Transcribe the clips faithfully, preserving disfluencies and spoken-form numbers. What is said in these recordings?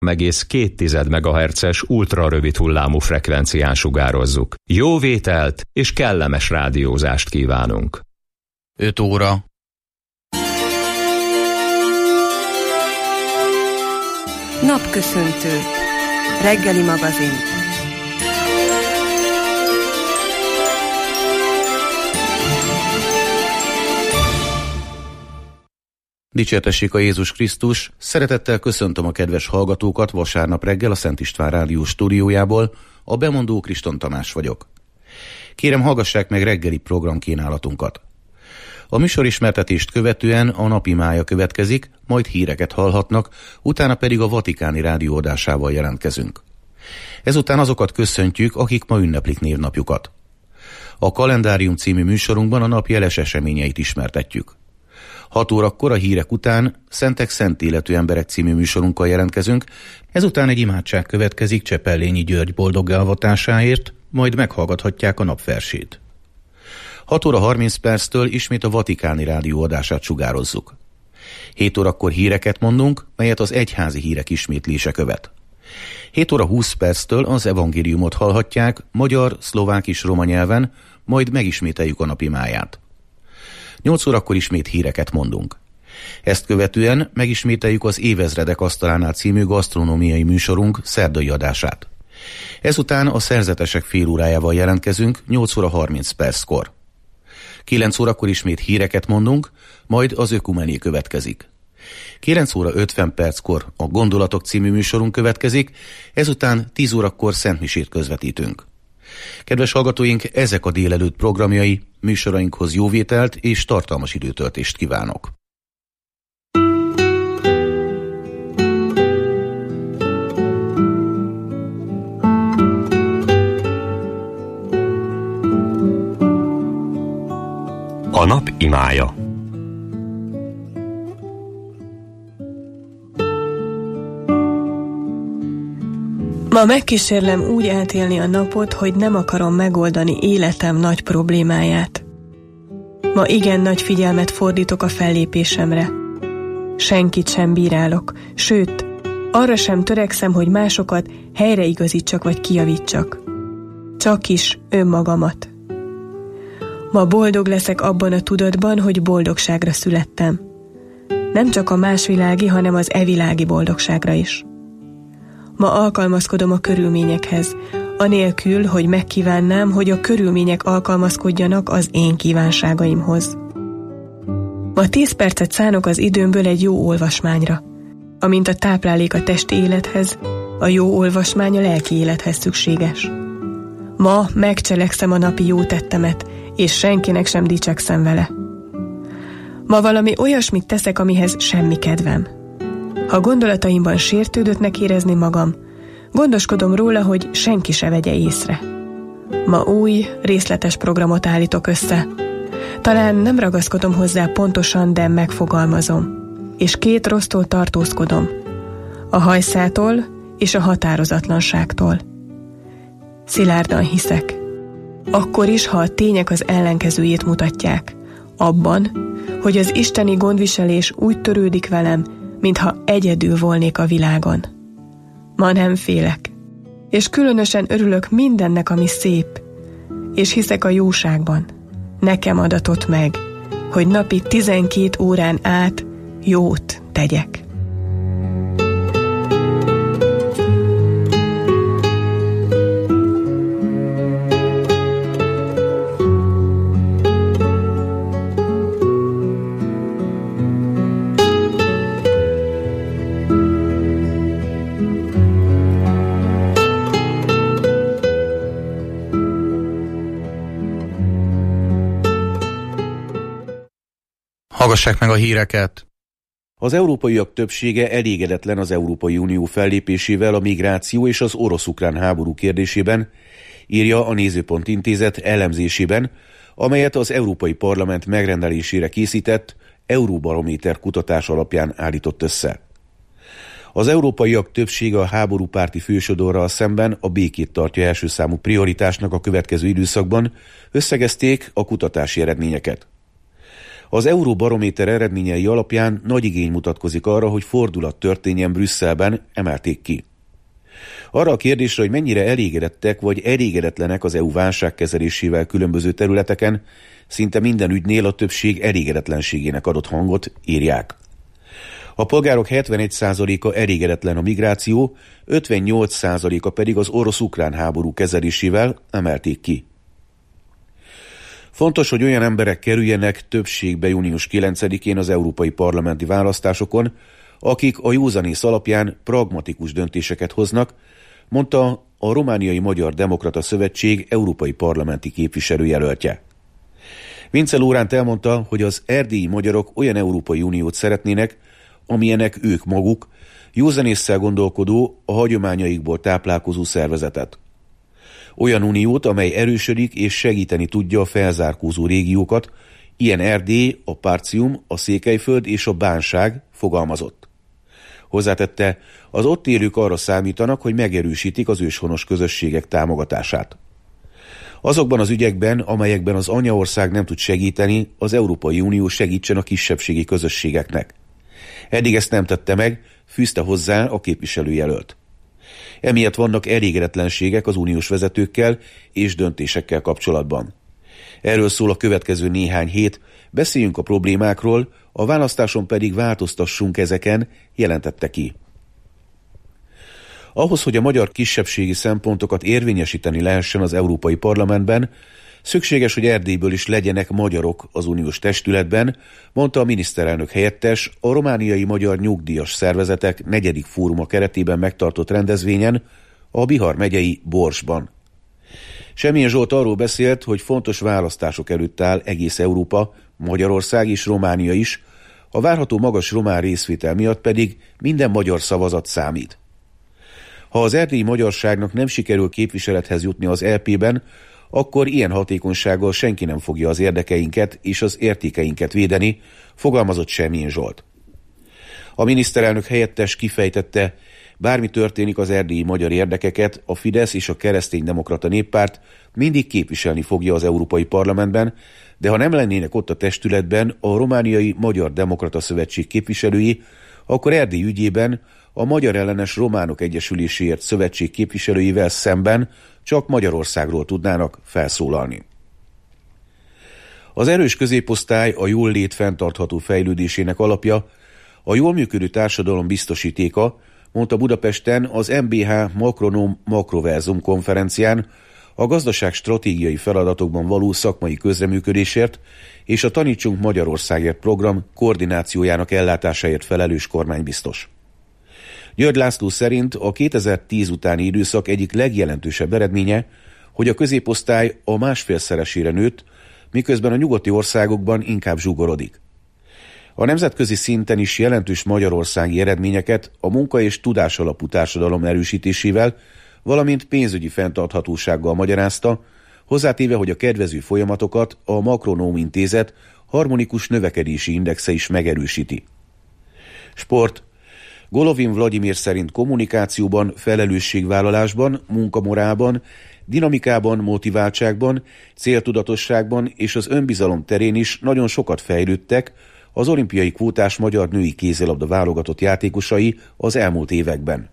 egész két tized megahertzes ultrarövid hullámú frekvencián sugározzuk. Jó vételt és kellemes rádiózást kívánunk. öt óra. Napköszöntő. Reggeli magazin. Dicsértessék a Jézus Krisztus! Szeretettel köszöntöm a kedves hallgatókat vasárnap reggel a Szent István Rádió stúdiójából. A bemondó Kriston Tamás vagyok. Kérem, hallgassák meg reggeli programkínálatunkat. A műsorismertetést követően a napimája következik, majd híreket hallhatnak, utána pedig a Vatikáni Rádió adásával jelentkezünk. Ezután azokat köszöntjük, akik ma ünneplik névnapjukat. A Kalendárium című műsorunkban a nap jeles eseményeit ismertetjük. hat órakor a hírek után Szentek szent életű emberek című műsorunkkal jelentkezünk, ezután egy imádság következik Csepellényi György boldoggá avatásáért, majd meghallgathatják a napversét. hat óra harminc perctől ismét a Vatikáni Rádió adását sugározzuk. hét órakor híreket mondunk, melyet az egyházi hírek ismétlése követ. hét óra húsz perctől az evangéliumot hallhatják magyar, szlovák és roma nyelven, majd megismételjük a napimáját. nyolc órakor ismét híreket mondunk. Ezt követően megismételjük az Évezredek asztalánál című gasztronómiai műsorunk szerdai adását. Ezután a szerzetesek félórájával jelentkezünk nyolc óra harminc perckor. kilenc órakor ismét híreket mondunk, majd az ökumené következik. kilenc óra ötven perckor a Gondolatok című műsorunk következik, ezután tíz órakor szentmisét közvetítünk. Kedves hallgatóink, ezek a délelőtt programjai, műsorainkhoz jóvételt és tartalmas időtöltést kívánok. A nap imája. Ma megkísérlem úgy átélni a napot, hogy nem akarom megoldani életem nagy problémáját. Ma igen nagy figyelmet fordítok a fellépésemre. Senkit sem bírálok, sőt, arra sem törekszem, hogy másokat helyreigazítsak vagy kijavítsak. Csak is önmagamat. Ma boldog leszek abban a tudatban, hogy boldogságra születtem. Nem csak a másvilági, hanem az evilági boldogságra is. Ma alkalmazkodom a körülményekhez, anélkül, hogy megkívánnám, hogy a körülmények alkalmazkodjanak az én kívánságaimhoz. Ma tíz percet szánok az időmből egy jó olvasmányra. Amint a táplálék a testi élethez, a jó olvasmány a lelki élethez szükséges. Ma megcselekszem a napi jó tettemet, és senkinek sem dicsekszem vele. Ma valami olyasmit teszek, amihez semmi kedvem. Ha gondolataimban sértődöttnek érezni magam, gondoskodom róla, hogy senki se vegye észre. Ma új, részletes programot állítok össze. Talán nem ragaszkodom hozzá pontosan, de megfogalmazom. És két rossztól tartózkodom. A hajszától és a határozatlanságtól. Szilárdan hiszek. Akkor is, ha a tények az ellenkezőjét mutatják. Abban, hogy az isteni gondviselés úgy törődik velem, mintha egyedül volnék a világon. Ma nem félek, és különösen örülök mindennek, ami szép, és hiszek a jóságban. Nekem adatott meg, hogy napi tizenkét órán át jót tegyek. Hallgassák meg a híreket! Az európaiak többsége elégedetlen az Európai Unió fellépésével a migráció és az orosz-ukrán háború kérdésében, írja a Nézőpont Intézet elemzésében, amelyet az Európai Parlament megrendelésére készített Euróbarométer kutatás alapján állított össze. Az európaiak többsége a háborúpárti fősodorral szemben a békét tartja első számú prioritásnak a következő időszakban, összegezték a kutatási eredményeket. Az Euróbarométer eredményei alapján nagy igény mutatkozik arra, hogy fordulat történjen Brüsszelben, emelték ki. Arra a kérdésre, hogy mennyire elégedettek vagy elégedetlenek az é u válságkezelésével különböző területeken, szinte minden ügynél a többség elégedetlenségének adott hangot, írják. A polgárok hetvenegy százaléka elégedetlen a migráció, ötvennyolc százaléka pedig az orosz-ukrán háború kezelésével, emelték ki. Fontos, hogy olyan emberek kerüljenek többségbe június kilencedikén az európai parlamenti választásokon, akik a józanész alapján pragmatikus döntéseket hoznak, mondta a Romániai Magyar Demokrata Szövetség európai parlamenti képviselőjelöltje. Vince Lóránt elmondta, hogy az erdélyi magyarok olyan Európai Uniót szeretnének, amilyenek ők maguk, józanésszel gondolkodó, a hagyományaikból táplálkozó szervezetet. Olyan uniót, amely erősödik és segíteni tudja a felzárkózó régiókat, ilyen Erdély, a Partium, a Székelyföld és a Bánság, fogalmazott. Hozzátette, az ott élők arra számítanak, hogy megerősítik az őshonos közösségek támogatását. Azokban az ügyekben, amelyekben az anyaország nem tud segíteni, az Európai Unió segítsen a kisebbségi közösségeknek. Eddig ezt nem tette meg, fűzte hozzá a képviselőjelölt. Emiatt vannak elégedetlenségek az uniós vezetőkkel és döntésekkel kapcsolatban. Erről szól a következő néhány hét, beszéljünk a problémákról, a választáson pedig változtassunk ezeken, jelentette ki. Ahhoz, hogy a magyar kisebbségi szempontokat érvényesíteni lehessen az Európai Parlamentben, szükséges, hogy Erdélyből is legyenek magyarok az uniós testületben, mondta a miniszterelnök helyettes a romániai magyar nyugdíjas szervezetek negyedik fóruma keretében megtartott rendezvényen a Bihar megyei Borsban. Semjén Zsolt arról beszélt, hogy fontos választások előtt áll egész Európa, Magyarország és Románia is, a várható magas román részvétel miatt pedig minden magyar szavazat számít. Ha az erdélyi magyarságnak nem sikerül képviselethez jutni az é pében, akkor ilyen hatékonysággal senki nem fogja az érdekeinket és az értékeinket védeni, fogalmazott Semjén Zsolt. A miniszterelnök helyettes kifejtette, bármi történik, az erdélyi magyar érdekeket a Fidesz és a Kereszténydemokrata Néppárt mindig képviselni fogja az Európai Parlamentben, de ha nem lennének ott a testületben a Romániai Magyar Demokrata Szövetség képviselői, akkor Erdély ügyében a Magyar Ellenes Románok Egyesüléséért szövetség képviselőivel szemben csak Magyarországról tudnának felszólalni. Az erős középosztály a jól lét fenntartható fejlődésének alapja, a jól működő társadalom biztosítéka, mondta Budapesten az em bé há Makronom Makroverzum konferencián a gazdaság stratégiai feladatokban való szakmai közreműködésért és a Tanítsunk Magyarországért program koordinációjának ellátásáért felelős kormánybiztos. György László szerint a kétezer-tíz utáni időszak egyik legjelentősebb eredménye, hogy a középosztály a másfélszeresére nőtt, miközben a nyugati országokban inkább zsugorodik. A nemzetközi szinten is jelentős magyarországi eredményeket a munka- és tudásalapú társadalom erősítésével, valamint pénzügyi fenntarthatósággal magyarázta, hozzátéve, hogy a kedvező folyamatokat a Makronom Intézet harmonikus növekedési indexe is megerősíti. Sport. Golovin Vladimir szerint kommunikációban, felelősségvállalásban, munkamorálban, dinamikában, motiváltságban, céltudatosságban és az önbizalom terén is nagyon sokat fejlődtek az olimpiai kvótás magyar női kézilabda válogatott játékosai az elmúlt években.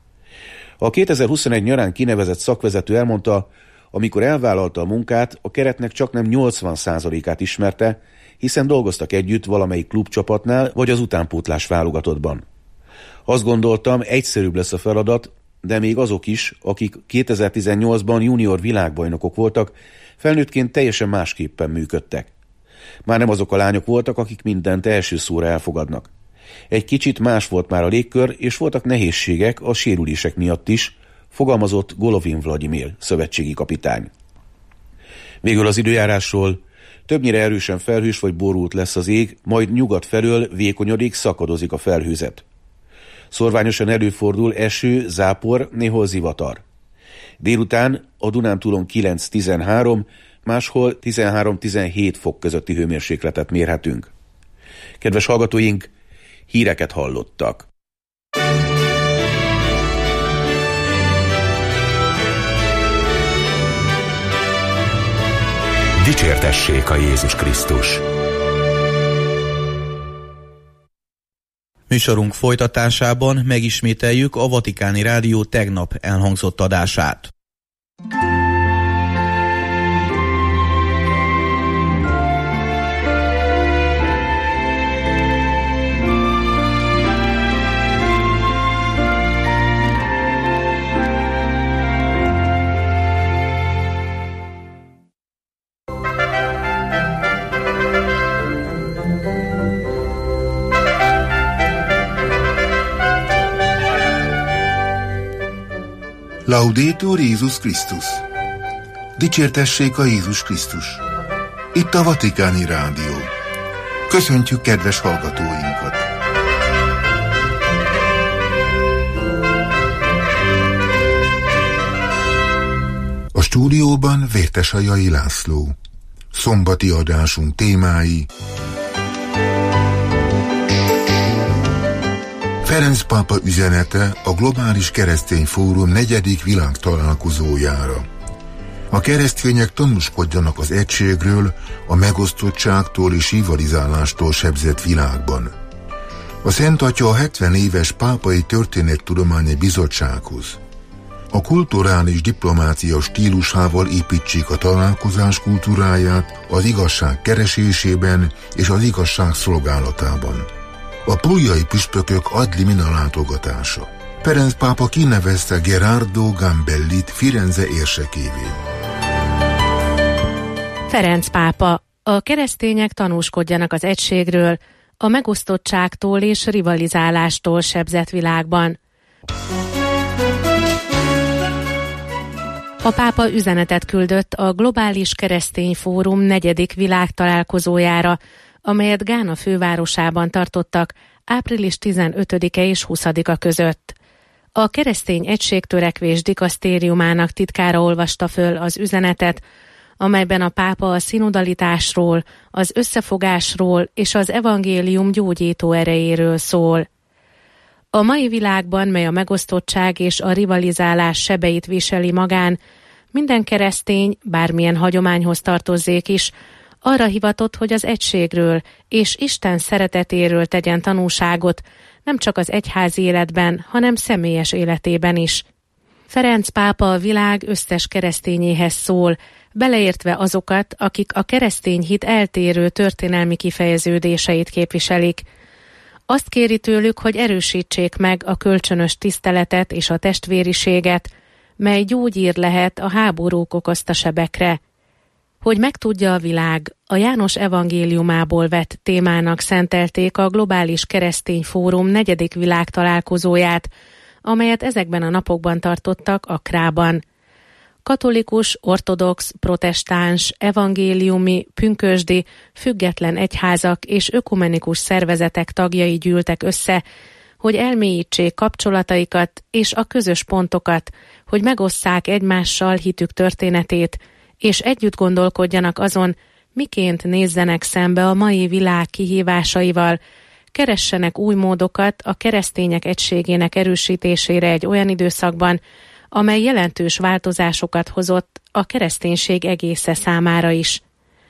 A kétezer-huszonegy nyarán kinevezett szakvezető elmondta, amikor elvállalta a munkát, a keretnek csaknem nyolcvan százalékát ismerte, hiszen dolgoztak együtt valamelyik klubcsapatnál vagy az utánpótlás válogatottban. Azt gondoltam, egyszerűbb lesz a feladat, de még azok is, akik kétezer-tizennyolcban junior világbajnokok voltak, felnőttként teljesen másképpen működtek. Már nem azok a lányok voltak, akik mindent első szóra elfogadnak. Egy kicsit más volt már a légkör, és voltak nehézségek a sérülések miatt is, fogalmazott Golovin Vladimir, szövetségi kapitány. Végül az időjárásról: többnyire erősen felhős vagy borult lesz az ég, majd nyugat felől vékonyodik, szakadozik a felhőzet. Szorványosan előfordul eső, zápor, néhol zivatar. Délután a Dunántúlon kilenc-tizenhárom, máshol tizenhárom-tizenhét fok közötti hőmérsékletet mérhetünk. Kedves hallgatóink, híreket hallottak. Dicsértessék a Jézus Krisztus! Műsorunk folytatásában megismételjük a Vatikáni Rádió tegnap elhangzott adását. Laudetur Jézus Krisztus! Dicsértessék a Jézus Krisztus! Itt a Vatikáni Rádió. Köszöntjük kedves hallgatóinkat! A stúdióban Vértesajai László. Szombati adásunk témái: Ferenc pápa üzenete a Globális Keresztény Fórum negyedik világtalálkozójára. A keresztények tanúskodjanak az egységről, a megosztottságtól és rivalizálástól sebzett világban. A Szent Atya a hetven éves Pápai Történettudományi Bizottsághoz: a kulturális diplomácia stílusával építsék a találkozás kultúráját az igazság keresésében és az igazság szolgálatában. A puljai püspökök ad limina látogatása. Ferenc pápa kinevezte Gerardo Gambellit Firenze érsekévé. Ferenc pápa: a keresztények tanúskodjanak az egységről, a megosztottságtól és rivalizálástól sebzett világban. A pápa üzenetet küldött a Globális Keresztény Fórum negyedik világtalálkozójára, amelyet Gána fővárosában tartottak április tizenötödike és huszadika között. A Keresztény Egységtörekvés dikasztériumának titkára olvasta föl az üzenetet, amelyben a pápa a szinodalitásról, az összefogásról és az evangélium gyógyító erejéről szól. A mai világban, mely a megosztottság és a rivalizálás sebeit viseli magán, minden keresztény, bármilyen hagyományhoz tartozzék is, arra hivatott, hogy az egységről és Isten szeretetéről tegyen tanúságot, nem csak az egyházi életben, hanem személyes életében is. Ferenc pápa a világ összes keresztényéhez szól, beleértve azokat, akik a keresztény hit eltérő történelmi kifejeződéseit képviselik. Azt kéri tőlük, hogy erősítsék meg a kölcsönös tiszteletet és a testvériséget, mely gyógyír lehet a háborúk okozta sebekre. Hogy megtudja a világ, a János evangéliumából vett témának szentelték a Globális Keresztény Fórum negyedik világtalálkozóját, amelyet ezekben a napokban tartottak Akkrában. Katolikus, ortodox, protestáns, evangéliumi, pünkösdi, független egyházak és ökumenikus szervezetek tagjai gyűltek össze, hogy elmélyítsék kapcsolataikat és a közös pontokat, hogy megosszák egymással hitük történetét, és együtt gondolkodjanak azon, miként nézzenek szembe a mai világ kihívásaival, keressenek új módokat a keresztények egységének erősítésére egy olyan időszakban, amely jelentős változásokat hozott a kereszténység egésze számára is.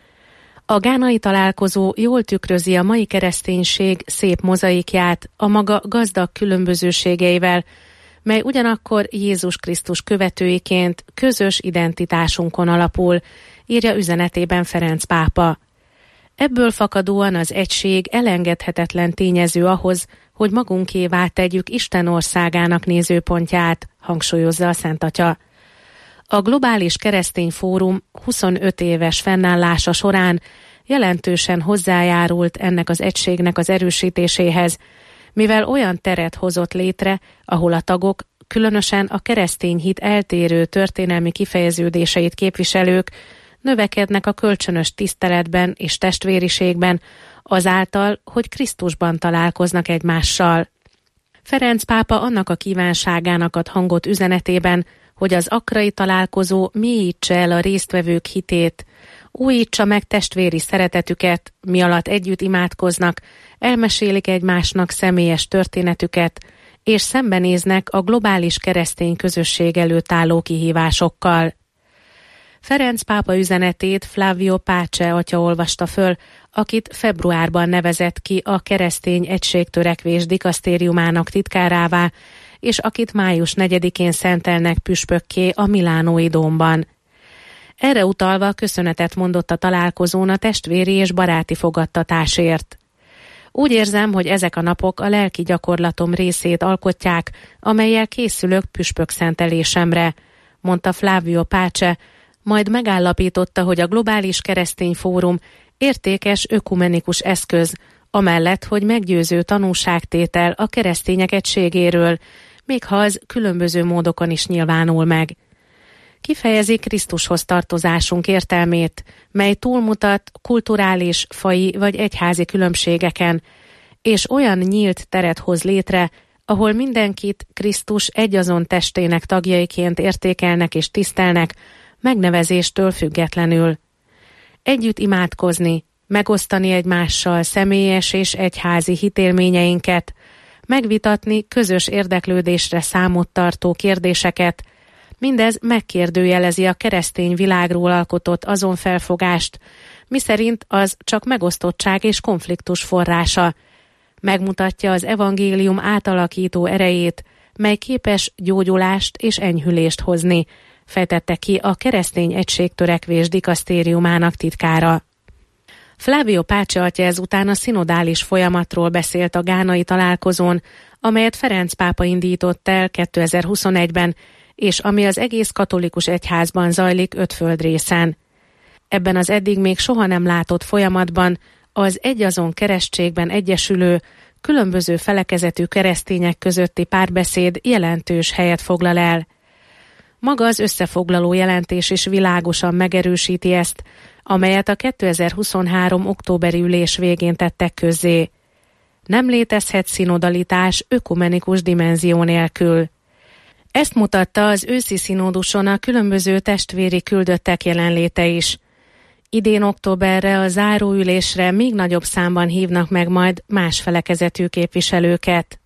A gánai találkozó jól tükrözi a mai kereszténység szép mozaikját a maga gazdag különbözőségeivel, mely ugyanakkor Jézus Krisztus követőiként közös identitásunkon alapul, írja üzenetében Ferenc pápa. Ebből fakadóan az egység elengedhetetlen tényező ahhoz, hogy magunkévá tegyük Isten országának nézőpontját, hangsúlyozza a Szent Atya. A Globális Keresztény Fórum huszonöt éves fennállása során jelentősen hozzájárult ennek az egységnek az erősítéséhez, mivel olyan teret hozott létre, ahol a tagok, különösen a keresztény hit eltérő történelmi kifejeződéseit képviselők növekednek a kölcsönös tiszteletben és testvériségben, azáltal, hogy Krisztusban találkoznak egymással. Ferenc pápa annak a kívánságának ad hangot üzenetében, hogy az akkrai találkozó mélyítse el a résztvevők hitét, újítsa meg testvéri szeretetüket, mi alatt együtt imádkoznak, elmesélik egymásnak személyes történetüket, és szembenéznek a globális keresztény közösség előtt álló kihívásokkal. Ferenc pápa üzenetét Flavio Pace atya olvasta föl, akit februárban nevezett ki a keresztény egységtörekvés dikasztériumának titkárává, és akit május negyedikén szentelnek püspökké a milánói dómban. Erre utalva köszönetet mondott a találkozón a testvéri és baráti fogadtatásért. Úgy érzem, hogy ezek a napok a lelki gyakorlatom részét alkotják, amellyel készülök püspök szentelésemre, mondta Flavio Pace, majd megállapította, hogy a Globális Keresztény Fórum értékes ökumenikus eszköz, amellett, hogy meggyőző tanúságtétel a keresztények egységéről, még ha az különböző módokon is nyilvánul meg. Kifejezi Krisztushoz tartozásunk értelmét, mely túlmutat kulturális, faji vagy egyházi különbségeken, és olyan nyílt teret hoz létre, ahol mindenkit Krisztus egyazon testének tagjaiként értékelnek és tisztelnek, megnevezéstől függetlenül. Együtt imádkozni, megosztani egymással személyes és egyházi hitélményeinket, megvitatni közös érdeklődésre számot tartó kérdéseket, mindez megkérdőjelezi a keresztény világról alkotott azon felfogást, miszerint az csak megosztottság és konfliktus forrása. Megmutatja az evangélium átalakító erejét, mely képes gyógyulást és enyhülést hozni, fejtette ki a keresztény egységtörekvés dikasztériumának titkára. Flavio Pace atya ezután a szinodális folyamatról beszélt a gánai találkozón, amelyet Ferenc pápa indított el kétezer-huszonegyben, és ami az egész katolikus egyházban zajlik öt földrészen. Ebben az eddig még soha nem látott folyamatban az egyazon keresztségben egyesülő, különböző felekezetű keresztények közötti párbeszéd jelentős helyet foglal el. Maga az összefoglaló jelentés is világosan megerősíti ezt, amelyet a kétezer-huszonhárom októberi ülés végén tettek közzé. Nem létezhet szinodalitás ökumenikus dimenzió nélkül. Ezt mutatta az őszi színóduson a különböző testvéri küldöttek jelenléte is. Idén októberre a záróülésre még nagyobb számban hívnak meg majd más felekezetű képviselőket.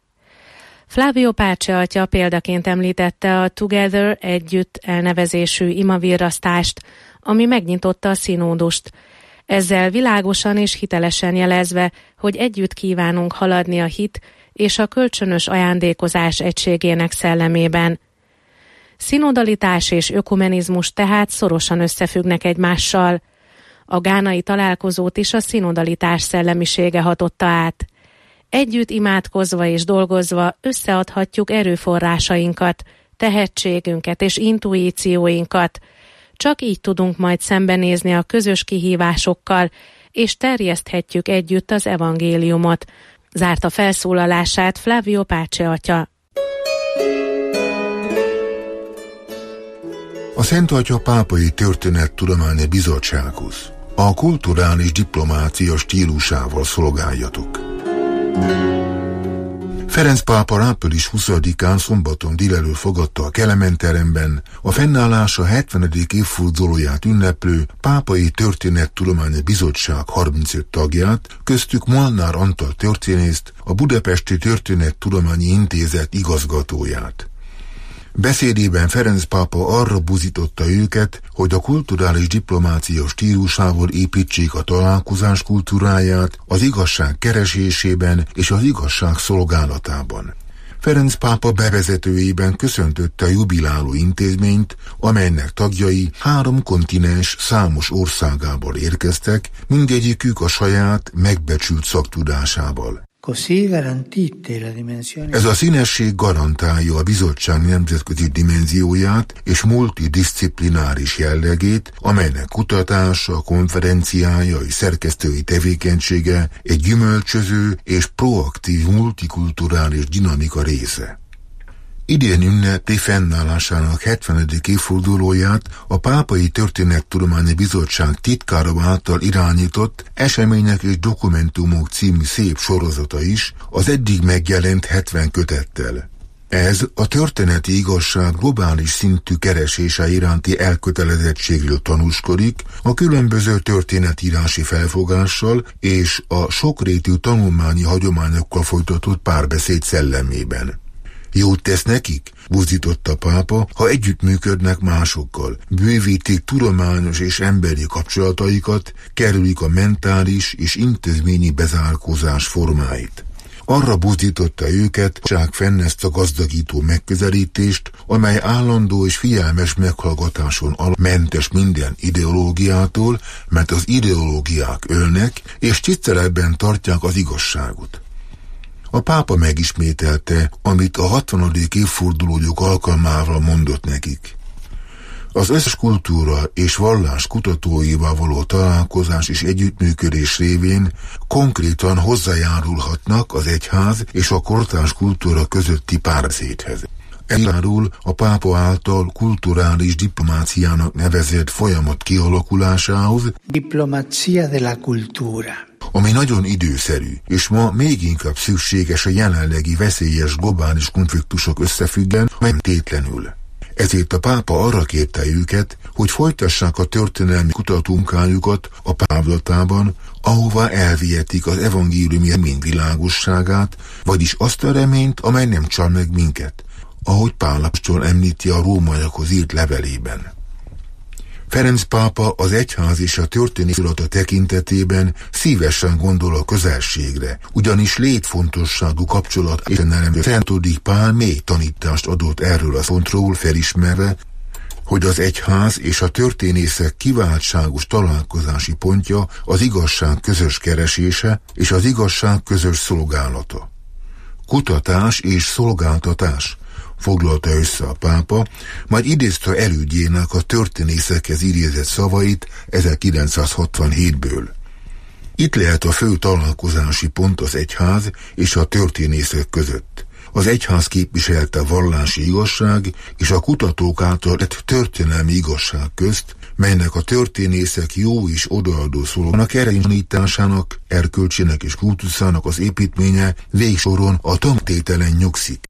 Flavio Pace atya példaként említette a Together együtt elnevezésű imavirrasztást, ami megnyitotta a színódust, ezzel világosan és hitelesen jelezve, hogy együtt kívánunk haladni a hit és a kölcsönös ajándékozás egységének szellemében. Szinodalitás és ökumenizmus tehát szorosan összefüggnek egymással. A gánai találkozót is a szinodalitás szellemisége hatotta át. Együtt imádkozva és dolgozva összeadhatjuk erőforrásainkat, tehetségünket és intuícióinkat. Csak így tudunk majd szembenézni a közös kihívásokkal, és terjeszthetjük együtt az evangéliumot. Zárta felszólalását Flavio Pace atya. A Szent Atya Pápai Történettudományi Bizottsághoz a kulturális diplomácia stílusával szolgáljatok. Ferenc pápa április huszadikán szombaton délelőtt fogadta a Kelemen teremben a fennállása hetvenedik évfordulóját ünneplő Pápai Történettudományi Bizottság harmincöt tagját, köztük Molnár Antal történészt, a Budapesti Történettudományi Intézet igazgatóját. Beszédében Ferenc pápa arra buzította őket, hogy a kulturális diplomácia stílusával építsék a találkozás kultúráját az igazság keresésében és az igazság szolgálatában. Ferenc pápa bevezetőjében köszöntötte a jubiláló intézményt, amelynek tagjai három kontinens számos országából érkeztek, mindegyikük a saját megbecsült szaktudásával. Ez a színesség garantálja a bizottság nemzetközi dimenzióját és multidisciplináris jellegét, amelynek kutatása, konferenciája és szerkesztői tevékenysége egy gyümölcsöző és proaktív multikulturális dinamika része. Idén ünnepli fennállásának hetvenedik évfordulóját a Pápai Történettudományi Bizottság titkára által irányított Események és Dokumentumok című szép sorozata is, az eddig megjelent hetven kötettel. Ez a történeti igazság globális szintű keresése iránti elkötelezettségről tanúskodik, a különböző történetírási felfogással és a sokrétű tanulmányi hagyományokkal folytatott párbeszéd szellemében. Jót tesz nekik, buzdított a pápa, ha együttműködnek másokkal, bővítik tudományos és emberi kapcsolataikat, kerülik a mentális és intézményi bezárkózás formáit. Arra buzdította őket, csak fenn ezt a gazdagító megközelítést, amely állandó és figyelmes meghallgatáson alap mentes minden ideológiától, mert az ideológiák ölnek, és tiszteletben tartják az igazságot. A pápa megismételte, amit a hatvanadik évfordulójuk alkalmával mondott nekik. Az összes kultúra és vallás kutatóival való találkozás és együttműködés révén konkrétan hozzájárulhatnak az egyház és a kortárs kultúra közötti párbeszédhez. Elárul a pápa által kulturális diplomáciának nevezett folyamat kialakulásához, Diplomacia de la cultura, ami nagyon időszerű, és ma még inkább szükséges a jelenlegi veszélyes globális konfliktusok összefüggően, nem tétlenül. Ezért a pápa arra kérte őket, hogy folytassák a történelmi kutatómunkájukat a Pávlatában, ahová elvihetik az evangéliumi remény világosságát, vagyis azt a reményt, amely nem csal meg minket, ahogy Pál apostol említi a rómaiakhoz írt levelében. Ferenc pápa az egyház és a történészülata tekintetében szívesen gondol a közelségre, ugyanis létfontosságú kapcsolat és nem Szent Pál mély tanítást adott erről a pontról, felismerve, hogy az egyház és a történészek kiváltságos találkozási pontja az igazság közös keresése és az igazság közös szolgálata. Kutatás és szolgáltatás, foglalta össze a pápa, majd idézte elődjének a történészekhez idézett szavait ezerkilencszázhatvanhétből. Itt lehet a fő találkozási pont az egyház és a történészek között. Az egyház képviselte a vallási igazság és a kutatók által lett történelmi igazság közt, melynek a történészek jó és odaadó szolgának erejénításának, erkölcsének és kultuszának az építménye végsoron a tanútételen nyugszik.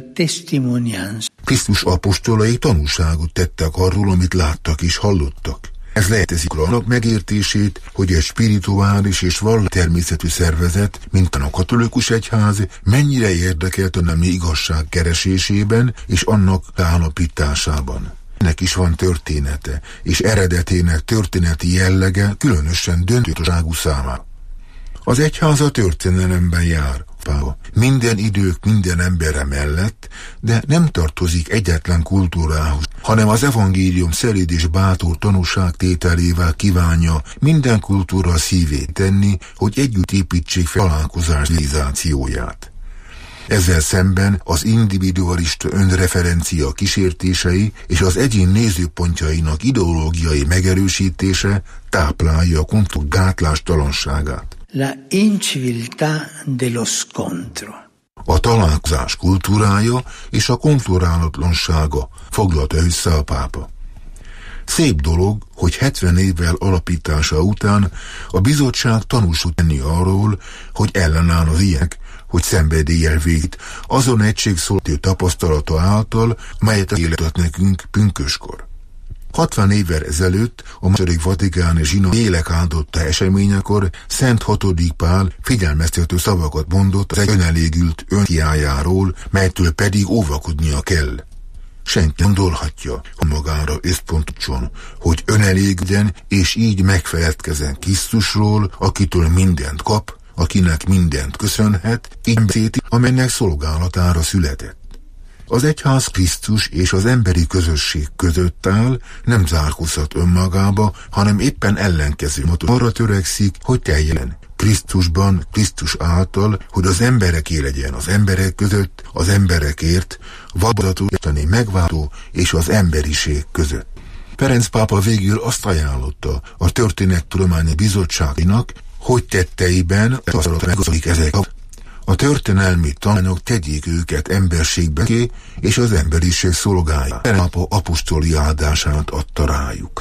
Krisztus apostolai tanúságot tettek arról, amit láttak és hallottak. Ez lehetőség annak megértését, hogy egy spirituális és vallási természetű szervezet, mint a katolikus egyház, mennyire érdekelt a nemi igazság keresésében és annak állapításában. Ennek is van története, és eredetének történeti jellege különösen döntőságú számára. Az egyház a történelemben jár, pápa, minden idők minden embere mellett, de nem tartozik egyetlen kultúrához, hanem az evangélium szelíd és bátor tanúságtételével kívánja minden kultúra szívét tenni, hogy együtt építsék fel találkozás civilizációját. Ezzel szemben az individualista önreferencia kísértései és az egyén nézőpontjainak ideológiai megerősítése táplálja a konfliktus gátlástalanságát. La inciviltà dello scontro. A találkozás kultúrája és a konflurálatlansága, foglalta össze a pápa. Szép dolog, hogy hetven évvel alapítása után a bizottság tanúsult tenni arról, hogy ellenáll az ilyenek, hogy szenvedéllyel végít azon egység szóltő tapasztalata által, melyet életet nekünk pünköskor. hatvan évvel ezelőtt a második vatikáni zsinat lélek áldotta eseményekor Szent hatodik Pál figyelmeztető szavakat mondott az egy önelégült önhiájáról, melytől pedig óvakodnia kell. Senki gondolhatja, ha magára összpontosítson, hogy önelégügyen és így megfeledkezzen Krisztusról, akitől mindent kap, akinek mindent köszönhet, így beszéti, amelynek szolgálatára született. Az egyház Krisztus és az emberi közösség között áll, nem zárkózhat önmagába, hanem éppen ellenkező módon arra törekszik, hogy teljen Krisztusban, Krisztus által, hogy az embereké legyen az emberek között, az emberekért, valódatú megváltó és az emberiség között. Ferenc pápa végül azt ajánlotta a Történettudományi Bizottságnak, hogy tetteiben megoszlik ezek a történelmi tanányok tegyék őket emberségbeké és az emberiség szolgálja. Ferenc pápa apostoli áldását adta rájuk.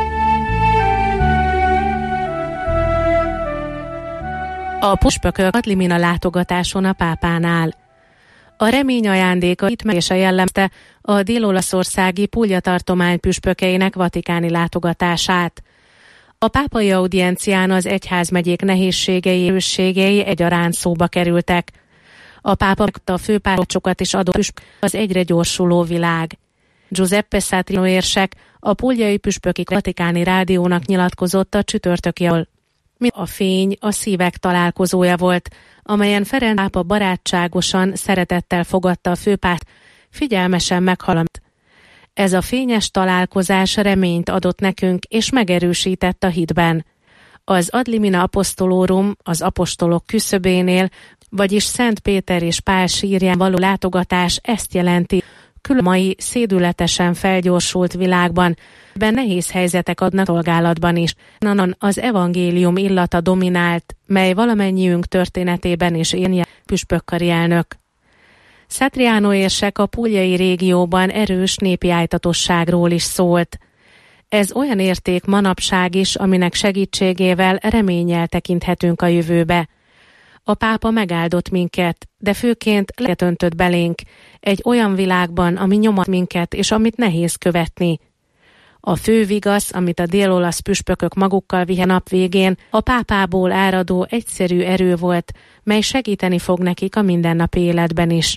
A püspökök Adlimina látogatáson a pápánál. A remény ajándékait meg és a jellemzte a dél-olaszországi Puglia tartomány püspökeinek vatikáni látogatását. A pápai audiencián az egyházmegyék nehézségei, erősségei egyaránt szóba kerültek. A pápa a főpárosokat is adott püspök az egyre gyorsuló világ. Giuseppe Satriano érsek a Puljai Püspöki Vatikáni Rádiónak nyilatkozott a csütörtöki jól. A fény a szívek találkozója volt, amelyen Ferenc pápa barátságosan, szeretettel fogadta a főpárt, figyelmesen meghallamt. Ez a fényes találkozás reményt adott nekünk, és megerősített a hitben. Az Ad limina apostolorum, az apostolok küszöbénél, vagyis Szent Péter és Pál sírján való látogatás ezt jelenti, külön mai szédületesen felgyorsult világban, ben nehéz helyzetek adnak szolgálatban is. Nanon az evangélium illata dominált, mely valamennyiünk történetében is élnie püspökkari elnök. Satriano érsek a puljai régióban erős népi ájtatosságról is szólt. Ez olyan érték manapság is, aminek segítségével reménnyel tekinthetünk a jövőbe. A pápa megáldott minket, de főként legyet öntött belénk, egy olyan világban, ami nyomat minket, és amit nehéz követni. A fő vigasz, amit a dél-olasz püspökök magukkal vihe nap végén, a pápából áradó egyszerű erő volt, mely segíteni fog nekik a mindennapi életben is.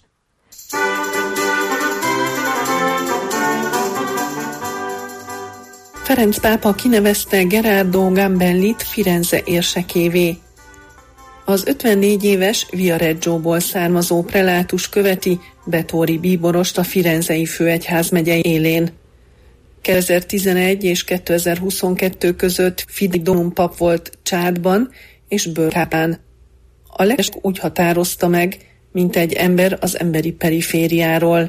Ferenc pápa kinevezte Gerardo Gambellit Firenze érsekévé. Az ötvennégy éves Viareggióból származó prelátus követi Betori bíborost a firenzei főegyházmegye élén. kétezer-tizenegy és kétezer-huszonkettő között Fidi Donum pap volt Csádban és Bőrkápán. A legjobb úgy határozta meg, mint egy ember az emberi perifériáról.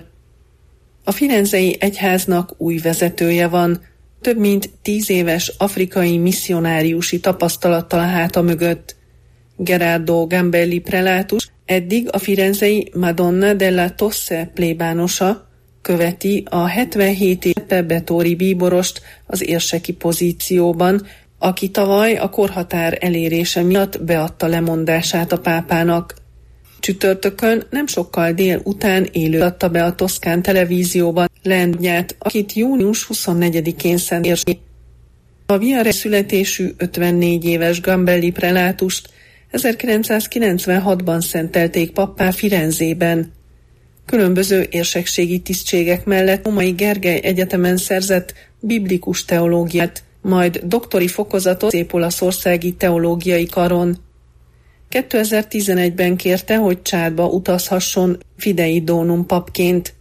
A firenzei egyháznak új vezetője van, több mint tíz éves afrikai misszionáriusi tapasztalattal a háta mögött. Gerardo Gambelli prelátus eddig a firenzei Madonna della Tosse plébánosa, követi a hetvenhét éves Betori bíborost az érseki pozícióban, aki tavaly a korhatár elérése miatt beadta lemondását a pápának. Csütörtökön nem sokkal dél után élő adta be a Toszkán televízióban Lendnyát, akit június huszonnegyedikén szent érsi. A Viare születésű ötvennégy éves Gambelli prelátust ezerkilencszázkilencvenhatban szentelték pappá Firenzében. Különböző érsekségi tisztségek mellett Római Gergely Egyetemen szerzett biblikus teológiát, majd doktori fokozatot Szép-Olaszországi teológiai karon. kétezer-tizenegyben kérte, hogy Csádba utazhasson Fidei Donum papként.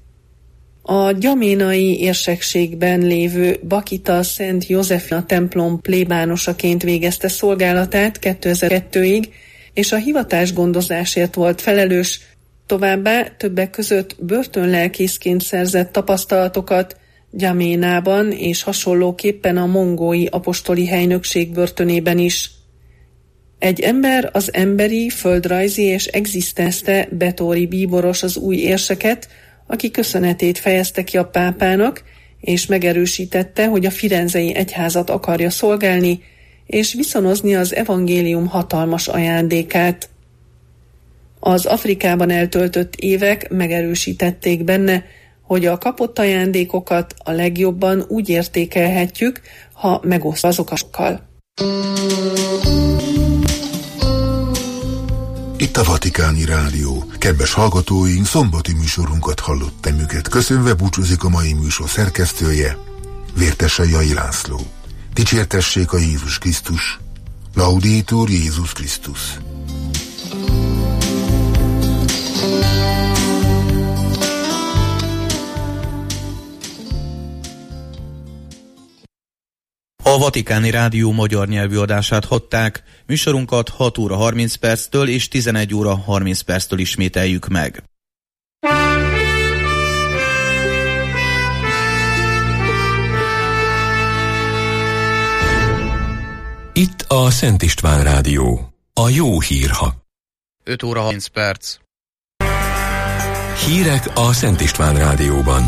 A gyaménai érsekségben lévő Bakita Szent Józsefina templom plébánosaként végezte szolgálatát kétezer-kettőig, és a hivatás gondozásért volt felelős, továbbá többek között börtönlelkészként szerzett tapasztalatokat Gyaménában és hasonlóképpen a mongói apostoli helynökség börtönében is. Egy ember az emberi, földrajzi és egzisztenszte Betori bíboros az új érseket, aki köszönetét fejezte ki a pápának, és megerősítette, hogy a firenzei egyházat akarja szolgálni, és viszonozni az evangélium hatalmas ajándékát. Az Afrikában eltöltött évek megerősítették benne, hogy a kapott ajándékokat a legjobban úgy értékelhetjük, ha megosztva azokkal. Itt a Vatikáni Rádió. Kedves hallgatóink, szombati műsorunkat hallottam őket. Köszönve búcsúzik a mai műsor szerkesztője, Vértese Jai László. Dicsértessék a Jézus Krisztus. Laudetur Jézus Krisztus. A Vatikáni Rádió magyar nyelvű adását hallották, műsorunkat hat óra harminc perctől és tizenegy óra harminc perctől ismételjük meg. Itt a Szent István Rádió, a jó hírha. öt óra harminc perc. Hírek a Szent István Rádióban.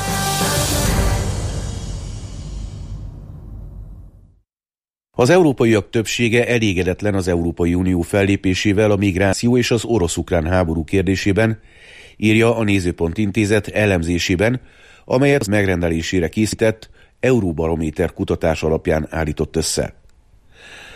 Az európaiak többsége elégedetlen az Európai Unió fellépésével a migráció és az orosz-ukrán háború kérdésében, írja a Nézőpont Intézet elemzésében, amelyet az megrendelésére készített Euróbarométer kutatás alapján állított össze.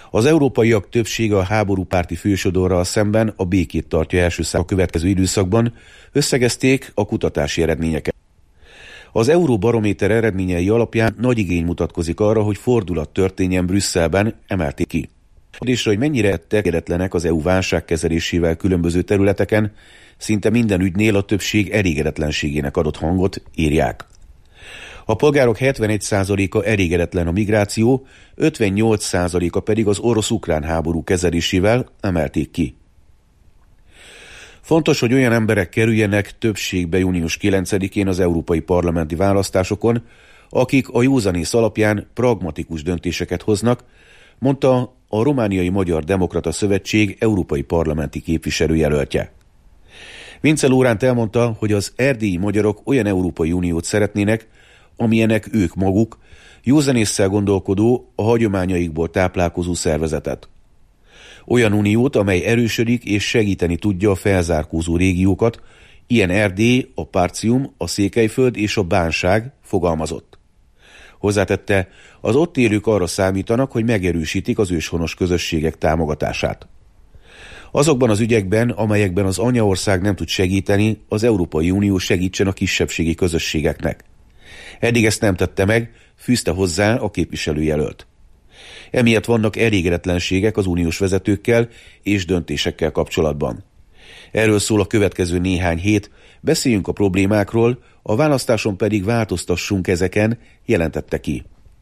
Az európaiak többsége a háborúpárti fősodorral szemben a békét tartja első számú a következő időszakban, összegezték a kutatási eredményeket. Az Euróbarométer eredményei alapján nagy igény mutatkozik arra, hogy fordulat történjen Brüsszelben, emelték ki. A kérdésre, hogy mennyire elégedetlenek az é u válságkezelésével különböző területeken, szinte minden ügynél a többség elégedetlenségének adott hangot, írják. A polgárok hetvenegy százaléka elégedetlen a migráció, ötvennyolc százaléka pedig az orosz-ukrán háború kezelésével, emelték ki. Fontos, hogy olyan emberek kerüljenek többségbe június kilencedikén az európai parlamenti választásokon, akik a józanész alapján pragmatikus döntéseket hoznak, mondta a Romániai Magyar Demokrata Szövetség európai parlamenti képviselőjelöltje. Vince Lóránt elmondta, hogy az erdélyi magyarok olyan Európai Uniót szeretnének, amilyenek ők maguk, józanésszel gondolkodó, a hagyományaikból táplálkozó szervezetet. Olyan uniót, amely erősödik és segíteni tudja a felzárkózó régiókat, ilyen Erdély, a Partium, a Székelyföld és a Bánság, fogalmazott. Hozzátette, az ott élők arra számítanak, hogy megerősítik az őshonos közösségek támogatását. Azokban az ügyekben, amelyekben az anyaország nem tud segíteni, az Európai Unió segítsen a kisebbségi közösségeknek. Eddig ezt nem tette meg, fűzte hozzá a képviselőjelölt. Emiatt vannak elégedetlenségek az uniós vezetőkkel és döntésekkel kapcsolatban. Erről szól a következő néhány hét, beszéljünk a problémákról, a választáson pedig változtassunk ezeken, jelentette ki.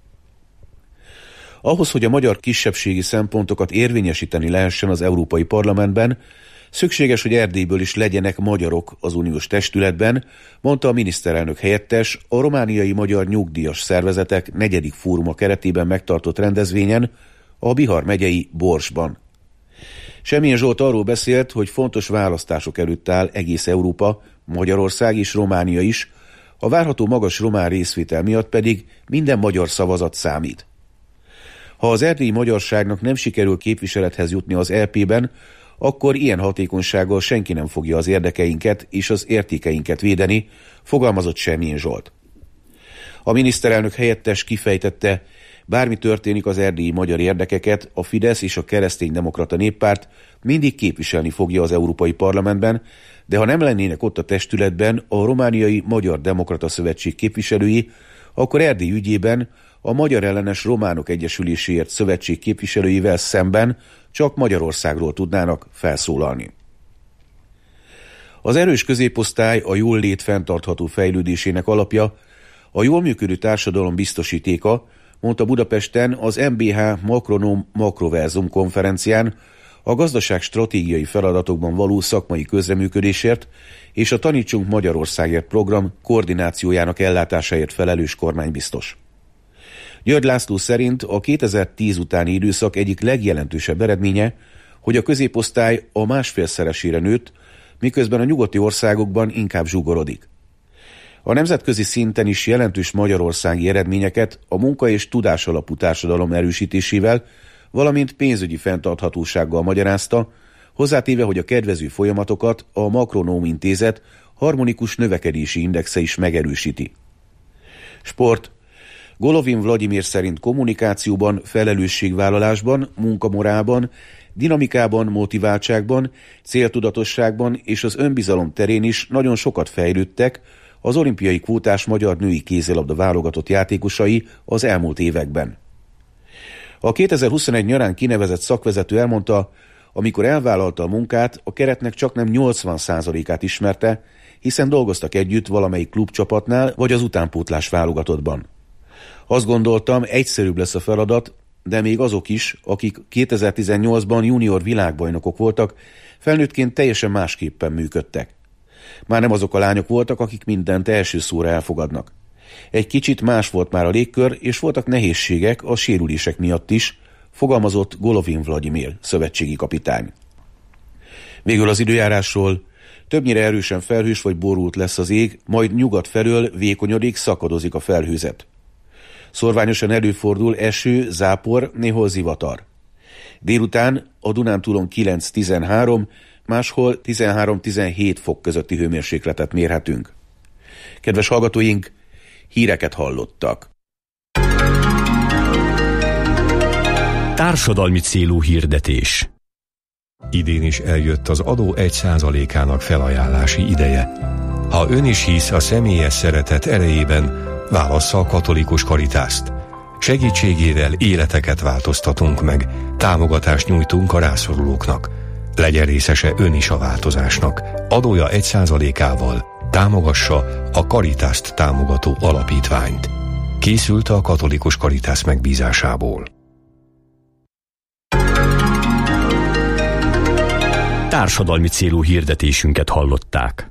Ahhoz, hogy a magyar kisebbségi szempontokat érvényesíteni lehessen az Európai Parlamentben, szükséges, hogy Erdélyből is legyenek magyarok az uniós testületben, mondta a miniszterelnök helyettes a romániai magyar nyugdíjas szervezetek negyedik fóruma keretében megtartott rendezvényen a Bihar megyei Borsban. Semjén Zsolt arról beszélt, hogy fontos választások előtt áll egész Európa, Magyarország és Románia is, a várható magas román részvétel miatt pedig minden magyar szavazat számít. Ha az erdélyi magyarságnak nem sikerül képviselethez jutni az é pében, akkor ilyen hatékonysággal senki nem fogja az érdekeinket és az értékeinket védeni, fogalmazott Semjén Zsolt. A miniszterelnök helyettes kifejtette, bármi történik, az erdélyi magyar érdekeket a Fidesz és a Kereszténydemokrata Néppárt mindig képviselni fogja az Európai Parlamentben, de ha nem lennének ott a testületben a Romániai Magyar Demokrata Szövetség képviselői, akkor Erdély ügyében a Magyar Ellenes Románok Egyesüléséért szövetség képviselőivel szemben csak Magyarországról tudnának felszólalni. Az erős középosztály a jól lét fenntartható fejlődésének alapja, a jól működő társadalom biztosítéka, mondta Budapesten az em bé há Makronom Makroverzum konferencián a gazdaság stratégiai feladatokban való szakmai közreműködésért és a Tanítsunk Magyarországért program koordinációjának ellátásáért felelős kormánybiztos. György László szerint a kétezer-tíz utáni időszak egyik legjelentősebb eredménye, hogy a középosztály a másfélszeresére nőtt, miközben a nyugati országokban inkább zsugorodik. A nemzetközi szinten is jelentős magyarországi eredményeket a munka és tudás alapú társadalom erősítésével, valamint pénzügyi fenntarthatósággal magyarázta, hozzátéve, hogy a kedvező folyamatokat a Makronom Intézet harmonikus növekedési indexe is megerősíti. Sport. Golovin Vladimir szerint kommunikációban, felelősségvállalásban, munkamorálban, dinamikában, motiváltságban, céltudatosságban és az önbizalom terén is nagyon sokat fejlődtek az olimpiai kvótás magyar női kézilabda válogatott játékosai az elmúlt években. A kétezer-huszonegy nyarán kinevezett szakvezető elmondta, amikor elvállalta a munkát, a keretnek csaknem nyolcvan százalékát ismerte, hiszen dolgoztak együtt valamelyik klubcsapatnál vagy az utánpótlás válogatottban. Azt gondoltam, egyszerűbb lesz a feladat, de még azok is, akik kétezer-tizennyolcban junior világbajnokok voltak, felnőttként teljesen másképpen működtek. Már nem azok a lányok voltak, akik mindent első szóra elfogadnak. Egy kicsit más volt már a légkör, és voltak nehézségek a sérülések miatt is, fogalmazott Golovin Vladimir, szövetségi kapitány. Végül az időjárásról: többnyire erősen felhős vagy borult lesz az ég, majd nyugat felől vékonyodik, szakadozik a felhőzet. Szorványosan előfordul eső, zápor, néhol zivatar. Délután a Dunántúlon kilenc-tizenhárom, máshol tizenhárom-tizenhét fok közötti hőmérsékletet mérhetünk. Kedves hallgatóink, híreket hallottak. Társadalmi célú hirdetés. Idén is eljött az adó egy százalékának felajánlási ideje. Ha ön is hisz a személyes szeretet erejében, válassza a Katolikus Karitást. Segítségével életeket változtatunk meg, támogatást nyújtunk a rászorulóknak. Legyen részese ön is a változásnak. Adója egy százalékával támogassa a Karitást támogató alapítványt. Készült a Katolikus Karitász megbízásából. Társadalmi célú hirdetésünket hallották.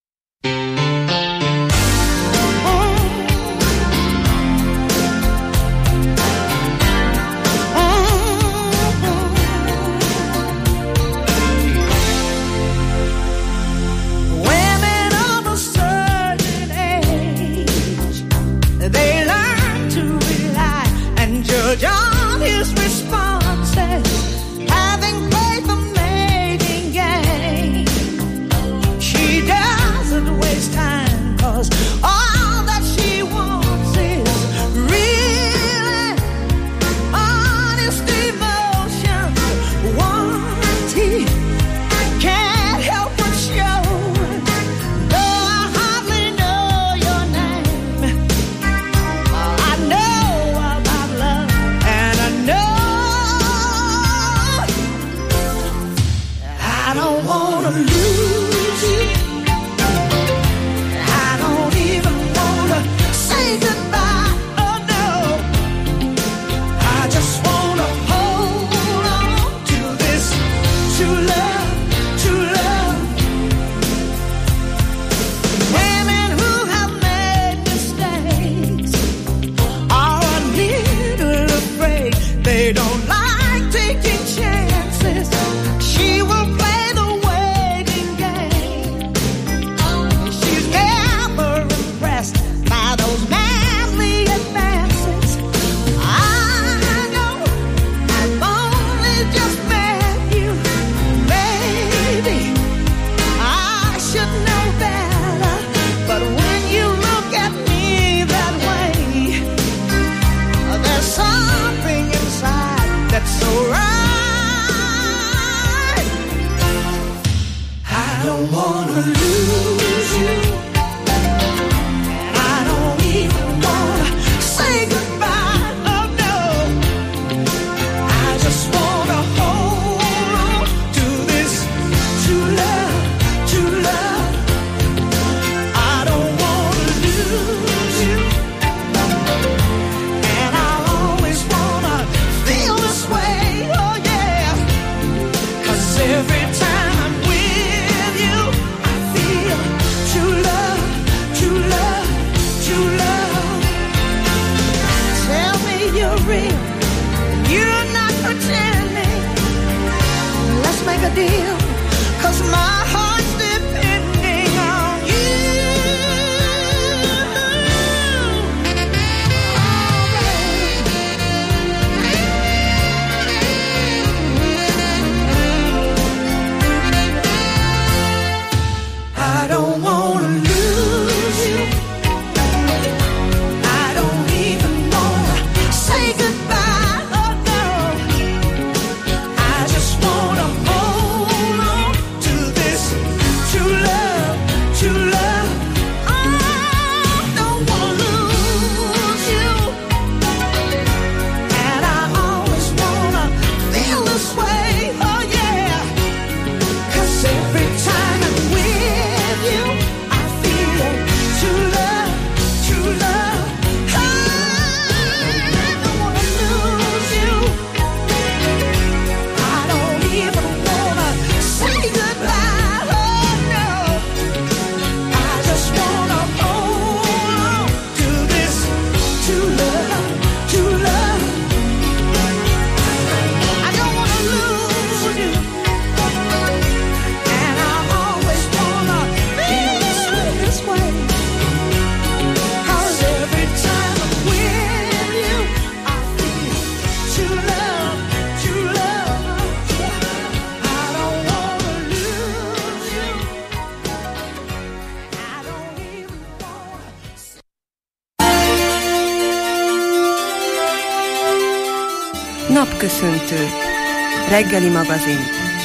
John his responses, having played the mating game. She doesn't waste time, 'cause all that she wants is real honest emotion. What he can't help but show, though I hardly know your name. Napköszöntő. Reggeli magazin.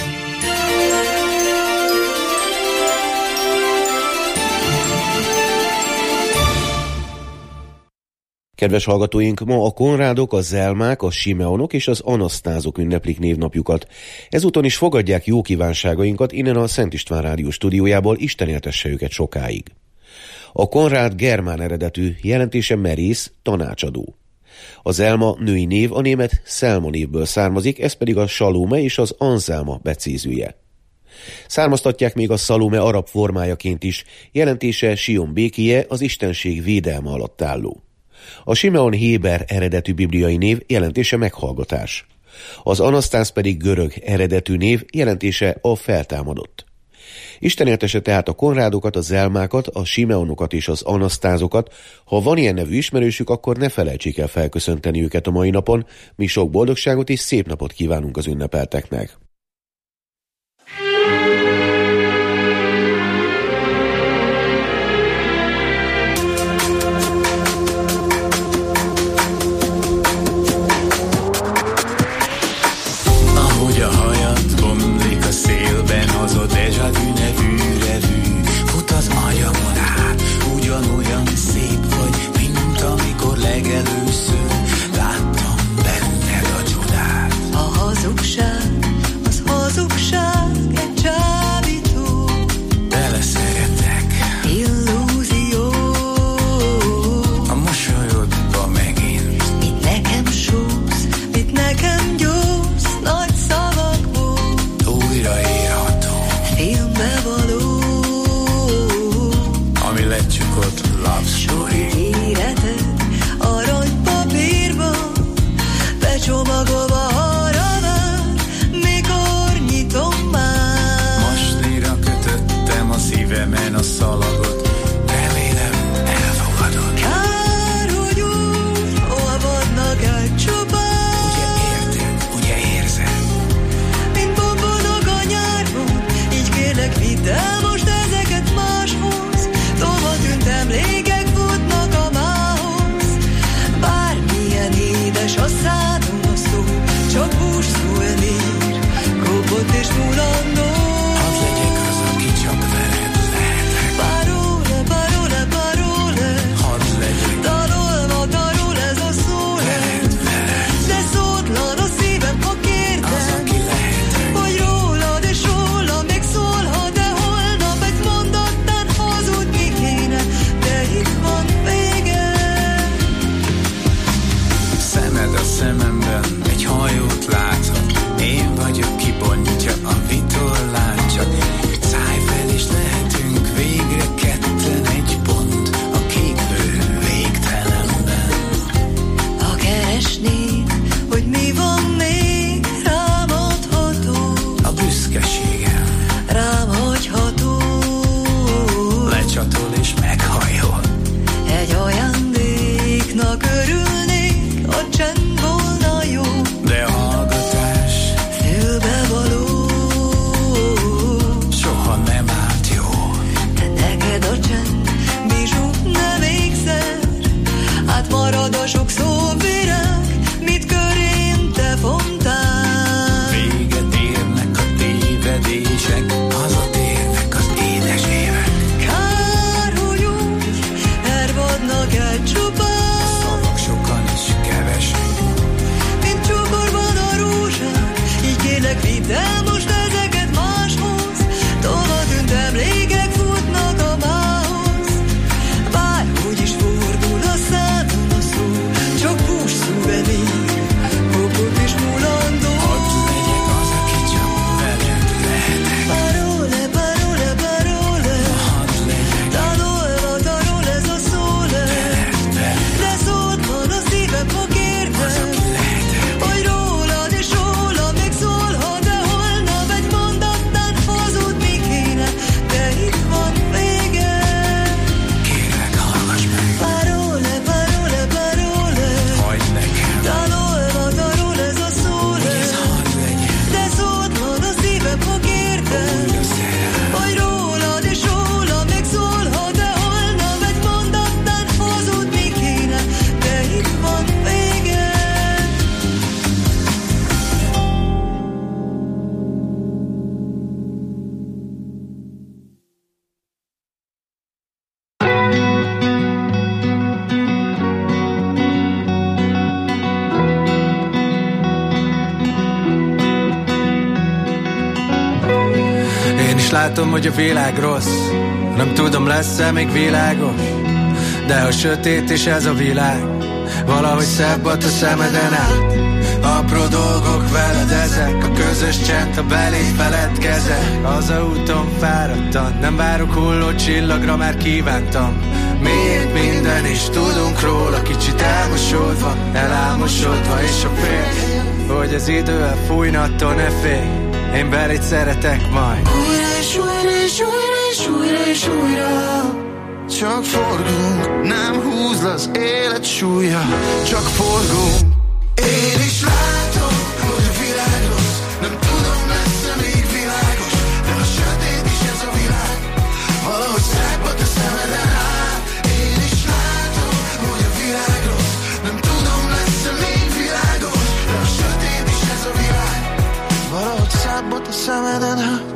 Kedves hallgatóink, ma a Konrádok, a Zelmák, a Simeonok és az Anasztázok ünneplik névnapjukat. Ezúton is fogadják jó kívánságainkat innen a Szent István Rádió stúdiójából, Isten éltesse őket sokáig. A Konrád germán eredetű, jelentése merész, tanácsadó. A Zelma női név a német Selma névből származik, ez pedig a Salome és az Anselma becézője. Származtatják még a Salome arab formájaként is, jelentése Sion békéje, az istenség védelme alatt álló. A Simeon héber eredetű bibliai név, jelentése meghallgatás. Az Anasztász pedig görög eredetű név, jelentése a feltámadott. Isten éltesse tehát a Konrádokat, a Zelmákat, a Simeonokat és az Anasztázokat. Ha van ilyen nevű ismerősük, akkor ne felejtsék el felköszönteni őket a mai napon. Mi sok boldogságot és szép napot kívánunk az ünnepelteknek. Az a déjà vu nevű revű fut az agyamon át, ugyanolyan szép vagy, mint amikor legelőször láttam benned a csodát. A hazugság, az hazugság, egy csábító. Beleszeretek, illúzió. A mosolyodba megint. Mit nekem súsz, mit nekem gyúsz, nagy szavakból. Újra írható filmbe való, ami lecsukott love story. Életed aranypapírban, becsomagolva arra vár, mikor nyitom már. Masnira kötöttem a szívemen a szalagot, remélem elfogadod. Kár, hogy úgy olvadnak el csupán. Ugye érted, ugye érzed? Mint bombonok a nyárban, így kérlek, vidd el most ezeket máshoz. Tova tűnt emlékek futnak a mához. Bármilyen édes a szádon a szó, csak hús szulnír, kopott és mulandó. Hadd legyek az, aki csak veled lehetek. Parole, parole, parole. Hadd legyek dalolva, darul ez a szó. veled, veled. De szótlan a szívem, ha kérdem, Az, aki lehetek. hogy rólad és róla még szólhat, de holnap egy mondattán hazudni kéne, de itt van vége. Szemed a szememben, egy hajót látok. Én vagyok, ki bontja a vitorlát, csak szállj fel és lehetünk végre ketten, egy pont a kékből végtelenben. Ha keresnéd, hogy mi van még, rám adható, A büszkeségem rám hagyható. lecsatol és meghajol. Egy ajándéknak örülnék, a csend volna jó, De a hallgatás fülbe való. soha nem állt jó. De neked a csend, bizsú, nem ékszer, hát marad a sok szóvirág, mit körém te fontál. Véget érnek a tévedések, hazatérnek az édes évek. Kár, hogy úgy elvadnak el csupán. Szavak sokat látom, hogy a világ rossz. Nem tudom, lesz-e még világos, de ha sötét is ez a világ, valahogy szebb a szemeden át. Apró dolgok veled ezek, a közös csend, ha beléd feledkezek. Az a úton fáradtan, nem várok hulló csillagra, már kívántam. Miért minden is tudunk róla, kicsit elmosódva, elálmosodva, és a fél, hogy az idő elfújna, attól ne félj, én beléd szeretek majd. Újra és újra és újra és újra és újra csak forgunk, nem húz le az élet súlya, csak forgunk. Én is látom, hogy a világ rossz, nem tudom, lesz-e még világos, de a sötét is ez a világ, valahogy szebb a te szemeden áll. Én is látom, hogy a világ rossz, nem tudom, lesz-e még világos, de a sötét is ez a világ, valahogy szebb a te szemeden át.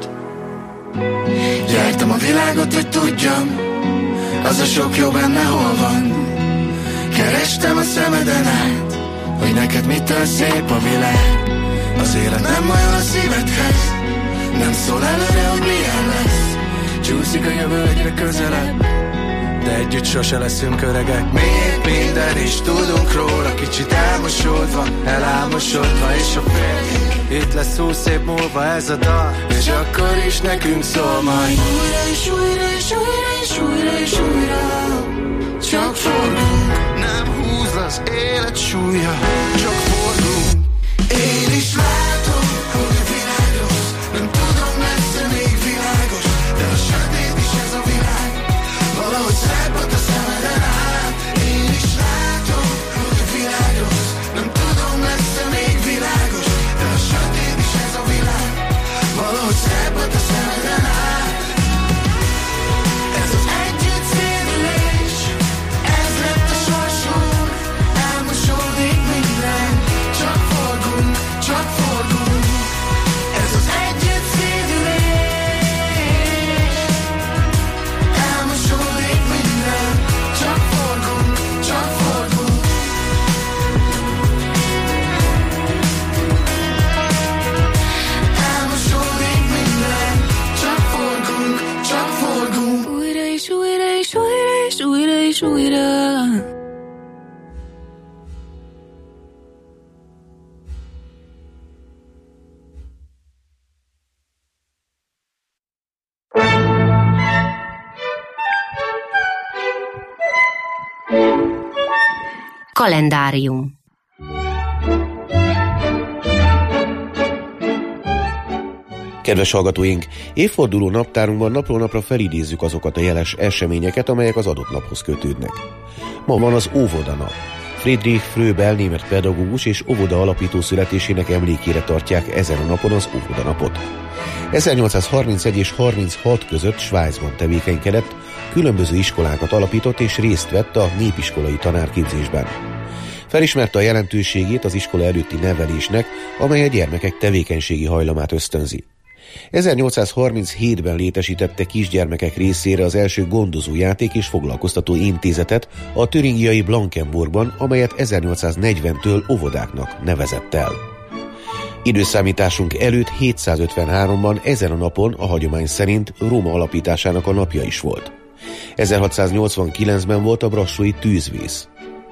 Jártam a világot, hogy tudjam, az a sok jó benne hol van. Kerestem a szemeden át, hogy neked mitől szép a világ. Az élet nem olyan a szívedhez, nem szól előre, hogy milyen lesz. Csúszik a jövő egyre közelebb, de együtt sose leszünk öregek. Miért minden is tudunk róla, kicsit elmosódva, elálmosodva, és a fél, itt lesz húsz év múlva ez a dal, és akkor is nekünk szól majd. Újra és újra és újra és újra és újra csak forgunk, nem húz le az élet súlya, csak forgunk. Én is látom, hogy a világ rossz, nem tudom, lesz-e még világos, de a sötét is ez a világ, valahogy szebb a te szemeden áll. Én is látom, hogy a világ rossz, nem tudom, lesz-e még világos, de a sötét is ez a világ, valahogy szebb a te szemeden áll. Ez az együtt szédülés, ez lett a sorsunk, elmosódik minden, csak forgunk, csak forgunk. Ez az együtt szédülés, elmosódik minden, csak forgunk, csak forgunk. Elmosódik minden, csak forgunk, csak forgunk. Újra és újra és újra és újra és újra. Kalendárium. Kedves hallgatóink, évforduló naptárunkban napról napra felidézzük azokat a jeles eseményeket, amelyek az adott naphoz kötődnek. Ma van az óvodanap. Friedrich Fröbel német pedagógus és óvoda alapító születésének emlékére tartják ezen a napon az óvodanapot. ezernyolcszázharmincegy és harminchat között Svájcban tevékenykedett, különböző iskolákat alapított és részt vett a népiskolai tanárképzésben. Felismerte a jelentőségét az iskola előtti nevelésnek, amely a gyermekek tevékenységi hajlamát ösztönzi. ezernyolcszázharminchétben létesítette kisgyermekek részére az első gondozójáték és foglalkoztató intézetet a türingiai Blankenburgban, amelyet ezernyolcszáznegyventől óvodáknak nevezett el. Időszámításunk előtt hétszázötvenháromban ezen a napon a hagyomány szerint Róma alapításának a napja is volt. ezerhatszáznyolcvankilencben volt a brassói tűzvész.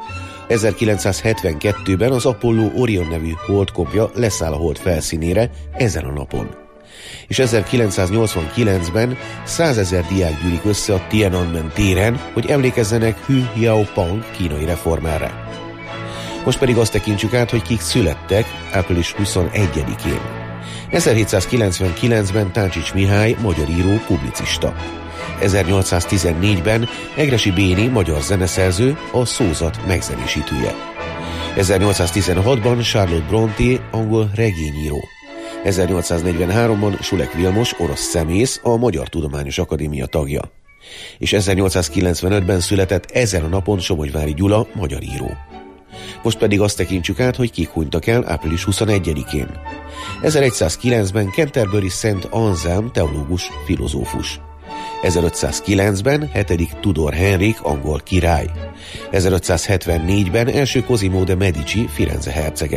ezerkilencszázhetvenkettőben az Apollo Orion nevű holdkopja leszáll a hold felszínére ezen a napon. És ezerkilencszáznyolcvankilencben százezer diák gyűlik össze a Tiananmen téren, hogy emlékezzenek Hu Yaopang kínai reformerre. Most pedig azt tekintsük át, hogy kik születtek április huszonegyedikén. ezerhétszázkilencvenkilencben Táncsics Mihály, magyar író, publicista. ezernyolcszáztizennégyben Egressy Béni, magyar zeneszerző, a szózat megzenésítője. ezernyolcszáztizenhatban Charlotte Brontë, angol regényíró. ezernyolcszáznegyvenháromban Sulek Vilmos, orosz szemész, a Magyar Tudományos Akadémia tagja. És ezernyolcszázkilencvenötben született ezen a napon Somogyvári Gyula, magyar író. Most pedig azt tekintsük át, hogy kik hunytak el április huszonegyedikén. ezeregyszázkilencben Canterbury Szent Anselm, teológus, filozófus. ezerötszázkilencben hetedik Tudor Henrik, angol király. ezerötszázhetvennégyben első Cosimo de Medici, Firenze hercege.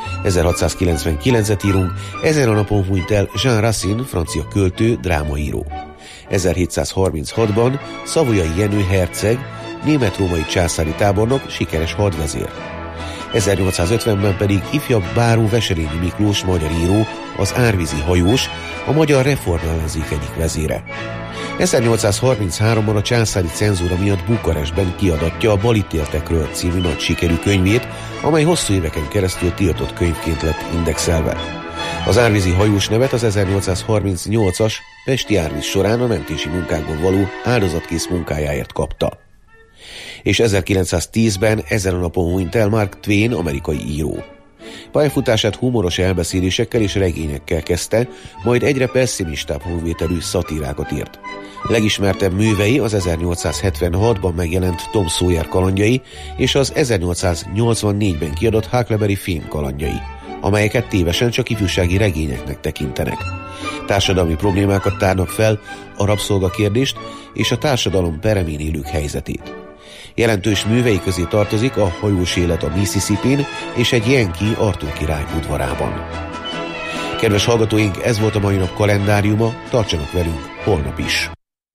ezerhatszázkilencvenkilencet írunk, ezen a napon hunyt el Jean Racine, francia költő, drámaíró. ezerhétszázharminchatban Savoyai Jenő herceg, német-római császári tábornok, sikeres hadvezér. ezernyolcszázötvenben pedig ifjabb báró Veselényi Miklós magyar író, az árvízi hajós, a magyar reformellenzék egyik vezére. ezernyolcszázharmincháromban a császári cenzúra miatt Bukarestben kiadatja a Balítéltekről című nagy sikerű könyvét, amely hosszú éveken keresztül tiltott könyvként lett indexelve. Az árvízi hajós nevet az ezernyolcszázharmincnyolcas pesti árvíz során a mentési munkákban való áldozatkész munkájáért kapta. És ezerkilencszáztízben ezen a napon hunyt el Mark Twain, amerikai író. Pályafutását humoros elbeszélésekkel és regényekkel kezdte, majd egyre pessimistább hangvételű szatírákat írt. Legismertebb művei az ezernyolcszázhetvenhatban megjelent Tom Sawyer kalandjai és az ezernyolcszáznyolcvannégyben kiadott Huckleberry Finn kalandjai, amelyeket tévesen csak ifjúsági regényeknek tekintenek. Társadalmi problémákat tárnak fel, a rabszolgakérdést és a társadalom peremén élők helyzetét. Jelentős művei közé tartozik a Hajós élet a Mississippin és egy Yankee Arthur király udvarában. Kedves hallgatóink, ez volt a mai nap kalendáriuma, tartsanak velünk holnap is!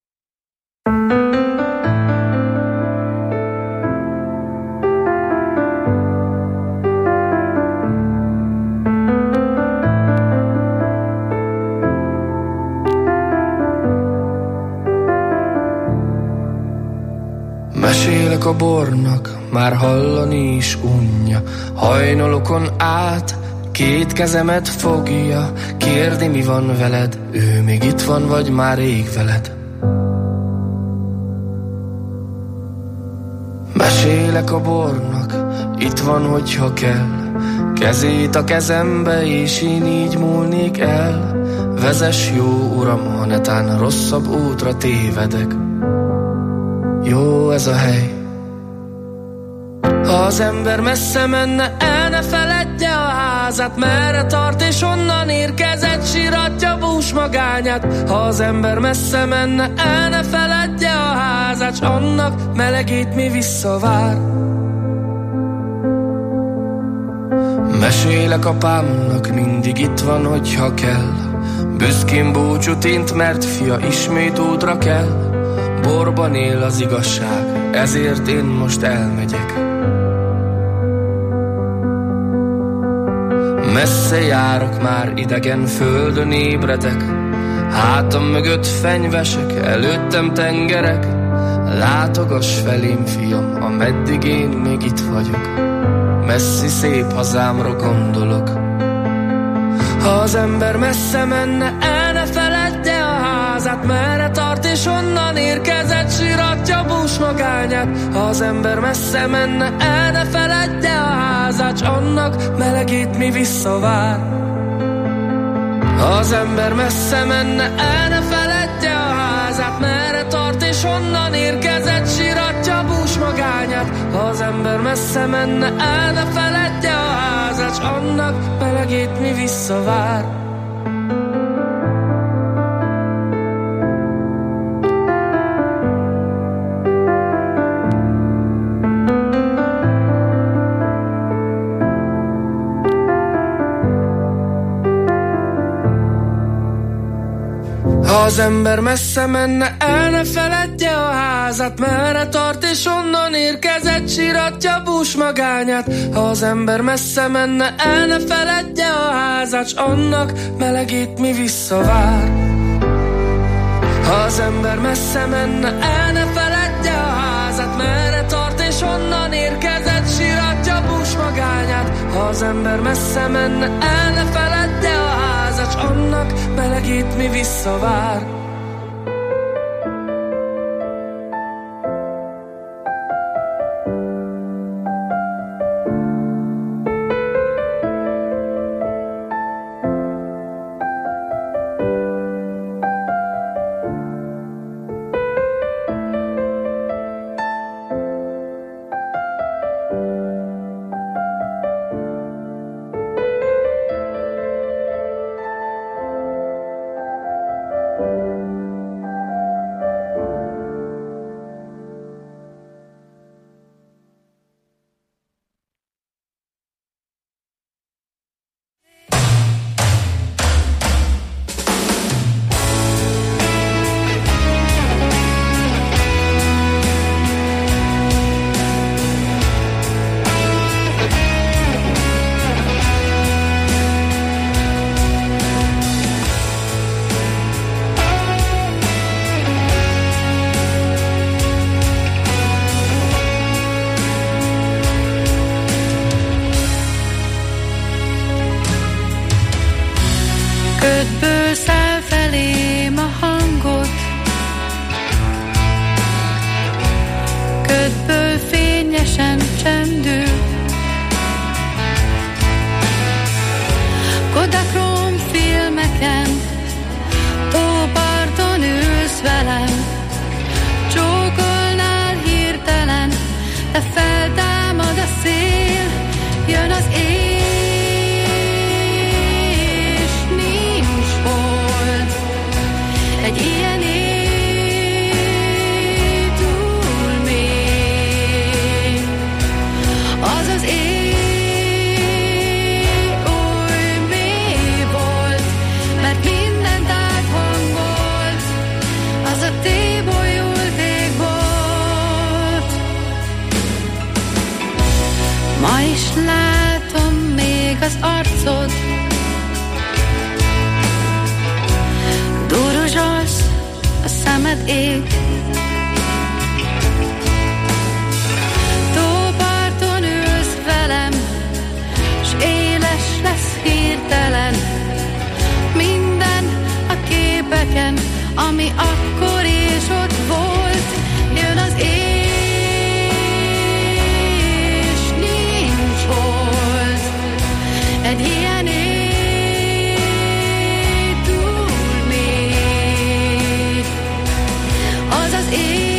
Mesélek a bornak, már hallani is unja, hajnalokon át két kezemet fogja, kérdi mi van veled, ő még itt van vagy már rég veled. Mesélek a bornak, itt van hogyha kell, kezét a kezembe és én így múlnék el. Vezess jó uram, ha netán rosszabb útra tévedek. Jó ez a hely. Ha az ember messze menne, el ne feledje a házát, merre tart és onnan érkezett, síratja bús magányát. Ha az ember messze menne, el ne feledje a házát, s annak melegét mi visszavár. Mesélek apámnak, mindig itt van, hogyha kell, büszkén búcsút int, mert fia ismét útra kell. Borban él az igazság, ezért én most elmegyek. Messze járok, már idegen földön ébredek, hátam mögött fenyvesek, előttem tengerek. Látogass felém, fiam, ameddig én még itt vagyok, messzi szép hazámra gondolok. Ha az ember messze menne, el ne feledje a házát, merre tart és onnan érkezett, síratja bús magányát. Ha az ember messze menne, el ne feledje a házát, s annak melegét mi visszavár. Ha az ember messze menne, el ne feledje a házát, merre tart és onnan érkezett, síratja bús magányát. Ha az ember messze menne, el ne feledje a házát, s annak melegét mi visszavár. Ha az ember messze menne, el ne feledje a házát, merre tart és onnan érkezett, síratja bús magányát. Ha az ember messze menne, el ne feledje a házát, s annak melegét mi visszavár. Ha az ember messze menne, el ne feledje a házát, merre tart és onnan érkezett, síratja bús magányát. Ha az ember messze menne, el ne feledje a házat, s annak melegét mi visszavár. Thank you. Ma is látom még az arcod, duruzsolsz, a szemed ég. Tóparton ülsz velem, s éles lesz hirtelen minden a képeken, ami akkor és ott volt. Jön az éj, és nincs hold. Egy ilyen éj túl még. Az az éj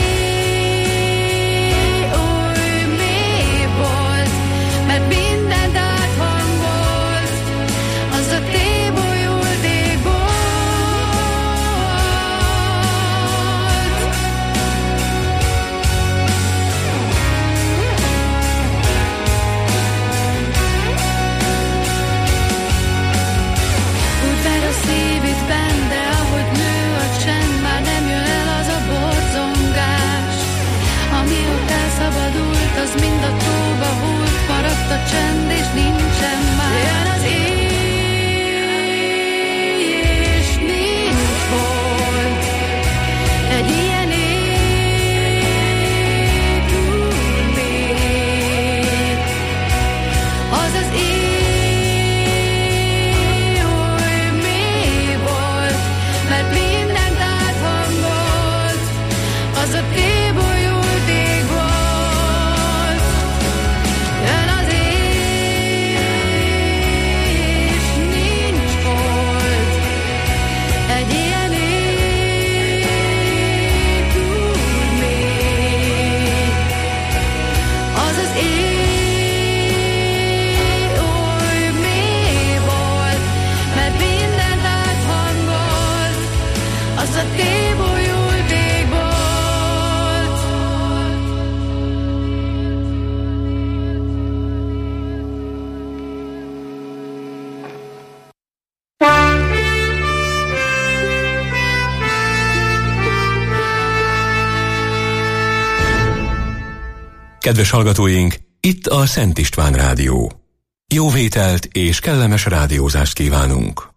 oly mély volt, mert mindent áthangolt. Az a tébolyult ég volt. Úgy ver a szíved benne, ahogy nő a csend, már nem jön el az a borzongás. Ami ott elszabadult, az mind a tóba hult, maradt a csend, és nincsen már. Jön az éj, és nincs hold. Egy ilyen éj túl még. Az az éj oly mély volt, mert mindent áthangolt. Az a tébolyult ég volt. Jön az éj, és nincs hold. Egy ilyen éj túl még. Az az éj oly mély volt, mert mindent áthangolt. Az a tébolyult ég volt. Kedves hallgatóink, itt a Szent István Rádió. Jó vételt és kellemes rádiózást kívánunk!